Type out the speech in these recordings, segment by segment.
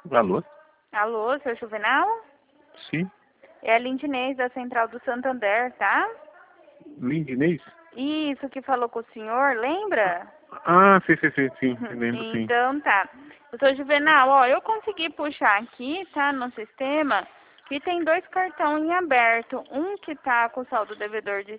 Alô? Alô, seu Juvenal? Sim? É a Lindinês da Central do Santander, tá? Lindinês? Isso que falou com o senhor, lembra? Ah, sim, eu lembro, sim. Então tá. Doutor Juvenal, ó, eu consegui puxar aqui, tá, no sistema, que tem dois cartões em aberto. Um que tá com saldo devedor de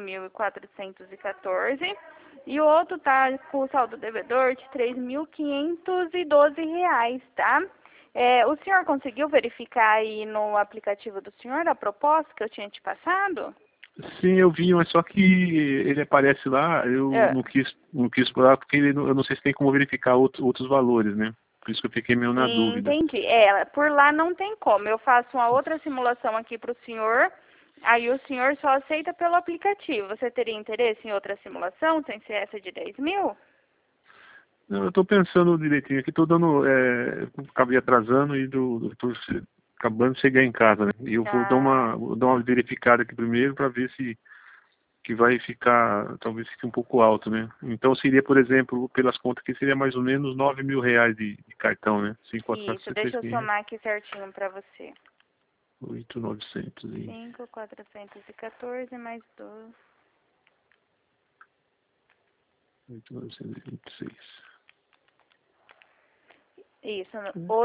5.414 e o outro tá com o saldo devedor de 3.512 reais, tá? O senhor conseguiu verificar aí no aplicativo do senhor a proposta que eu tinha te passado? Sim, eu vi, mas só que ele aparece lá, eu É. não quis explorar, porque eu não sei se tem como verificar outros valores, né? Por isso que eu fiquei meio na dúvida. Entendi. Por lá não tem como. Eu faço uma outra simulação aqui para o senhor, aí o senhor só aceita pelo aplicativo. Você teria interesse em outra simulação, sem ser essa de 10 mil? Não, eu estou pensando direitinho aqui, estou dando, acabei atrasando e tô acabando de chegar em casa, né? E eu Ah, vou dar uma verificada aqui primeiro para ver se que vai ficar, talvez fique um pouco alto, né? Então seria, por exemplo, pelas contas que seria mais ou menos R$ 9.000 de cartão, né? isso. Deixa eu 5.465, somar aqui certinho para você. 8.900 e 5.414 mais 12. 8.926. Isso,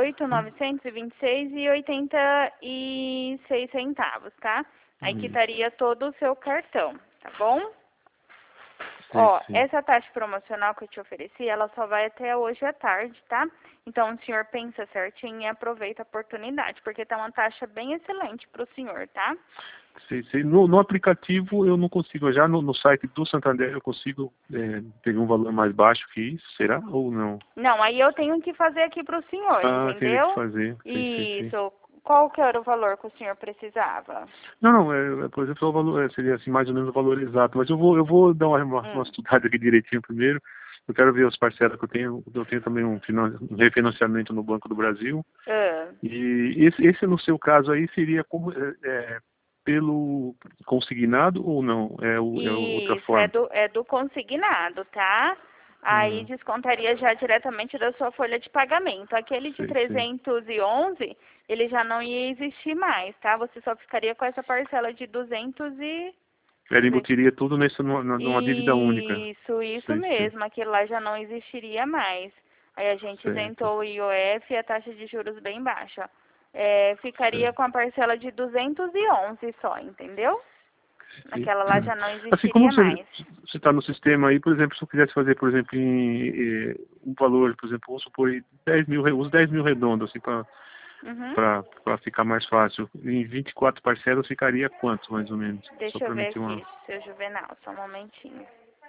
8.926,86 tá? Aí quitaria todo o seu cartão, tá bom? Sei, Ó, sei. essa taxa promocional que eu te ofereci, ela só vai até hoje à tarde, tá? Então o senhor pensa certinho e aproveita a oportunidade, porque tá uma taxa bem excelente pro senhor, tá? Sei. No aplicativo eu não consigo, já no site do Santander eu consigo pegar um valor mais baixo que isso, será? Ou não? Não, aí eu tenho que fazer aqui pro senhor, Ah, teria que entendeu? fazer. Sei. Isso. Qual que era o valor que o senhor precisava? Não, por exemplo, o valor, seria assim, mais ou menos o valor exato, mas eu vou dar uma Hum. estudada aqui direitinho primeiro. Eu quero ver as parcelas que eu tenho também um refinanciamento no Banco do Brasil. Ah. E esse no seu caso aí seria como pelo consignado ou não? É outra Isso, forma? é do consignado, tá? Aí Hum, descontaria já diretamente da sua folha de pagamento. Aquele de sei. 311, ele já não ia existir mais, tá? Você só ficaria com essa parcela de 200 e... Ela Deixa eu ver. embutiria tudo numa dívida única. Isso Sei. mesmo. Aquele lá já não existiria mais. Aí a gente Certo, isentou o IOF e a taxa de juros bem baixa. Ficaria certo. com a parcela de 211 só, entendeu? E, Aquela lá já não assim, como existiria mais. você está no sistema aí, por exemplo, se eu quisesse fazer, por exemplo, um valor, por exemplo, vamos supor, 10 mil, os 10 mil redondos, assim, Uhum. para ficar mais fácil. Em 24 parcelas ficaria quanto, mais ou menos? Só Deixa eu para me ver ter uma... aqui, seu Juvenal, só um momentinho.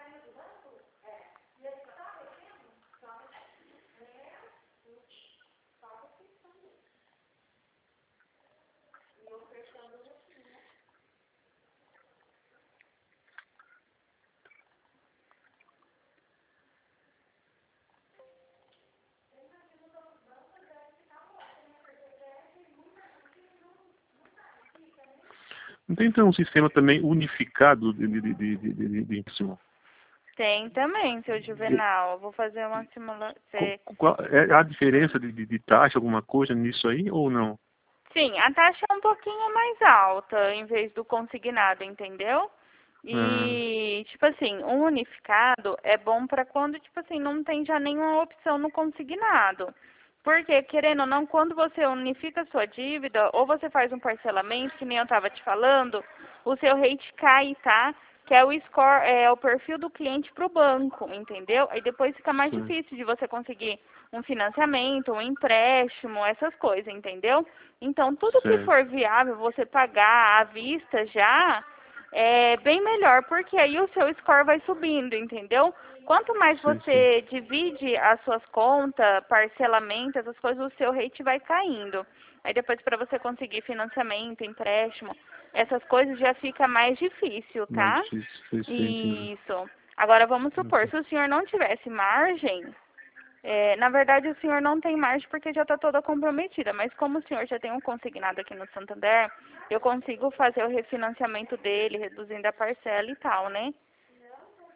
Não tem então um sistema também unificado de ensino? Tem também, seu Juvenal. Eu vou fazer uma simulação. É a diferença de taxa, alguma coisa nisso aí, ou não? Sim, a taxa é um pouquinho mais alta em vez do consignado, entendeu? Ah, E, tipo assim, um unificado é bom para quando, tipo assim, não tem já nenhuma opção no consignado. Porque, querendo ou não, quando você unifica a sua dívida, ou você faz um parcelamento, que nem eu estava te falando, o seu rate cai, tá? Que é o score, é o perfil do cliente para o banco, entendeu? Aí depois fica mais sim, difícil de você conseguir um financiamento, um empréstimo, essas coisas, entendeu? Então, tudo que certo. for viável você pagar à vista já é bem melhor, porque aí o seu score vai subindo, entendeu? Quanto mais Sim. você divide as suas contas, parcelamento, essas coisas, o seu rate vai caindo. Aí depois para você conseguir financiamento, empréstimo, essas coisas já fica mais difícil, Mais tá? difícil, entendi. Isso. Agora vamos supor, se o senhor não tivesse margem, na verdade, o senhor não tem margem porque já está toda comprometida, mas como o senhor já tem um consignado aqui no Santander, eu consigo fazer o refinanciamento dele, reduzindo a parcela e tal, né?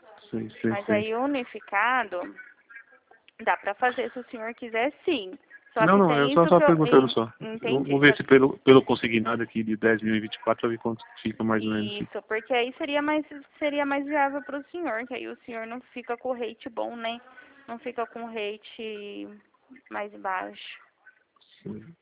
Mas Sei. aí unificado, dá para fazer se o senhor quiser sim. Só Não, que não, eu tem isso só que eu perguntando só. entendi. Vamos ver se pelo consignado aqui de 10.024, pra ver quanto fica mais ou menos. Isso, porque aí seria mais viável para o senhor, que aí o senhor não fica com o rate bom, né? Não fica com o rate mais baixo. Sim.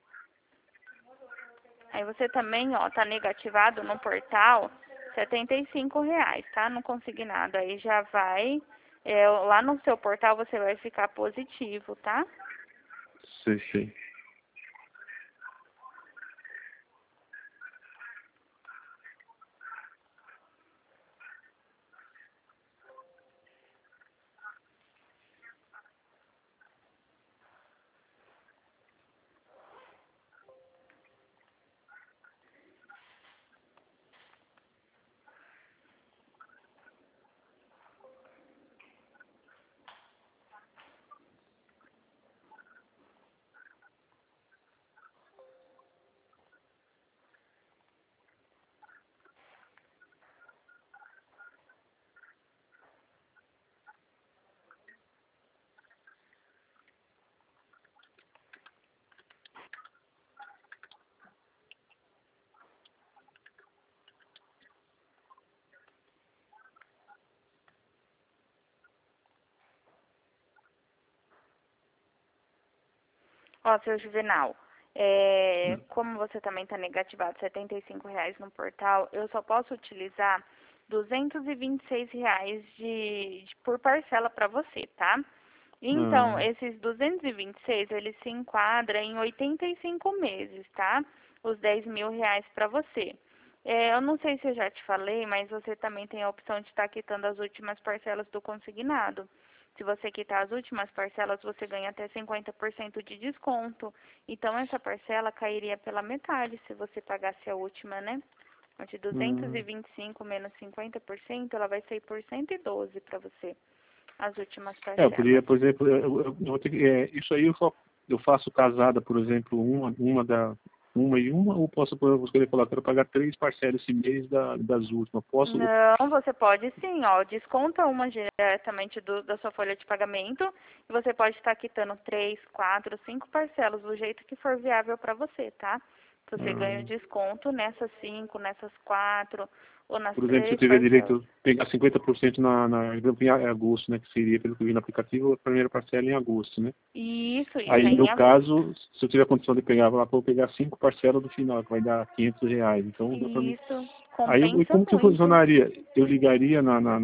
Aí você também, ó, tá negativado no portal R$ 75, tá? No consignado. Aí já vai, lá no seu portal você vai ficar positivo, tá? Sei. Ó, seu Juvenal, como você também está negativado R$ 75 no portal, eu só posso utilizar R$ 226 por parcela para você, tá? Então, Ah, esses 226, eles se enquadram em 85 meses, tá? Os R$ 10.000 para você. Eu não sei se eu já te falei, mas você também tem a opção de estar quitando as últimas parcelas do consignado. Se você quitar as últimas parcelas, você ganha até 50% de desconto. Então, essa parcela cairia pela metade se você pagasse a última, né? De hum. 225 menos 50%, ela vai sair por 112 para você, as últimas Eu poderia, parcelas. por exemplo, eu vou ter que, isso aí eu faço casada, por exemplo, uma e uma, ou posso, vou escolher falar, quero pagar 3 parcelas esse mês das últimas. Posso? Não, você pode sim, ó. Desconta uma diretamente da sua folha de pagamento e você pode estar quitando 3, 4, 5 parcelas, do jeito que for viável para você, tá? Você ganha o Ah, desconto nessas 5, nessas 4 ou nas por exemplo, se eu 3 tiver parcelas. direito a pegar 50% em agosto, né, que seria, pelo que eu vi no aplicativo, a primeira parcela em agosto, né? Isso é Aí, em no agosto. caso, se eu tiver a condição de pegar, lá, vou pegar 5 parcelas do final, que vai dar R$ 500. Então, dá pra mim. Isso Aí, e compensa como que muito. funcionaria? Eu ligaria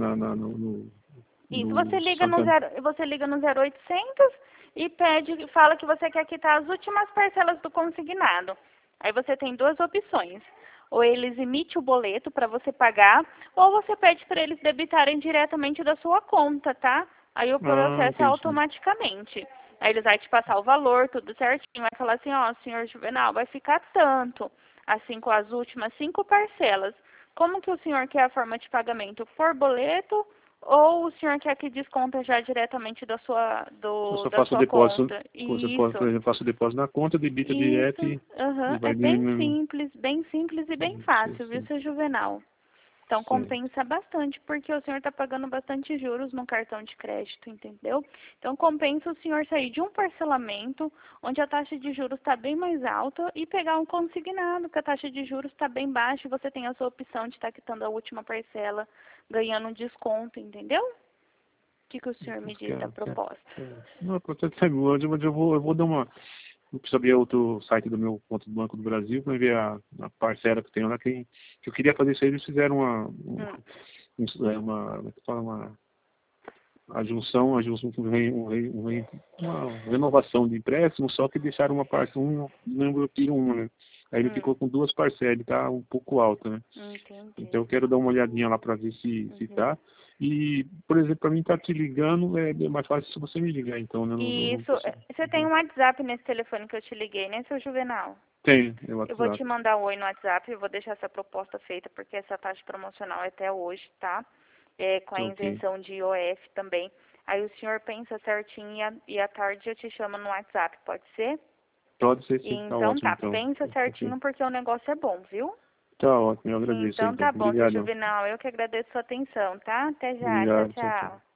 Isso, no Santander. você liga no 0800 e fala que você quer quitar as últimas parcelas do consignado. Aí você tem duas opções. Ou eles emitem o boleto para você pagar, ou você pede para eles debitarem diretamente da sua conta, tá? Aí o Ah, processo é entendi. automaticamente. Aí eles vão te passar o valor, tudo certinho, vai falar assim, ó, senhor Juvenal, vai ficar tanto, assim com as últimas 5 parcelas. Como que o senhor quer a forma de pagamento? Por boleto ou o senhor quer que desconta já diretamente Eu só da faço o sua depósito, conta? você pode, por Isso, exemplo, faço o depósito na conta, debita direto isso, e aham. É vai diminuindo. bem simples e bem Sim, fácil, viu, sim, seu Juvenal? Então sim. compensa bastante, porque o senhor está pagando bastante juros no cartão de crédito, entendeu? Então compensa o senhor sair de um parcelamento, onde a taxa de juros está bem mais alta, e pegar um consignado, que a taxa de juros está bem baixa, e você tem a sua opção de estar quitando a última parcela, ganhando um desconto, entendeu? O que o senhor me Mas diz da proposta? não, a processo é grande, mas eu vou dar uma. Eu preciso abrir outro site do meu conta do Banco do Brasil para ver a parcela que tem lá. Que eu queria fazer isso aí, eles fizeram Hum, como é que fala, a junção com uma renovação de empréstimo, só que deixaram uma parte, um número que uma, né? Aí ele hum, ficou com 2 parcelas, ele tá um pouco alto, né? entendi. Então eu quero dar uma olhadinha lá para ver se Uhum. tá. E, por exemplo, para mim tá te ligando, é mais fácil se você me ligar, então, né? Não Isso, consigo. você tem um WhatsApp nesse telefone que eu te liguei, né, seu Juvenal? Tem, é o Eu vou WhatsApp. te mandar um oi no WhatsApp, eu vou deixar essa proposta feita, porque essa taxa promocional é até hoje, tá? Com a Ok. isenção de IOF também. Aí o senhor pensa certinho e à tarde eu te chamo no WhatsApp, pode ser? Pode ser sim, tá Então ótimo tá, então. pensa Ok. certinho porque o negócio é bom, viu? Tá ótimo, eu agradeço Então então. tá bom, seu Obrigado. Juvenal. Eu que agradeço a sua atenção, tá? Até já, tchau, Obrigado, tchau, tchau. tchau.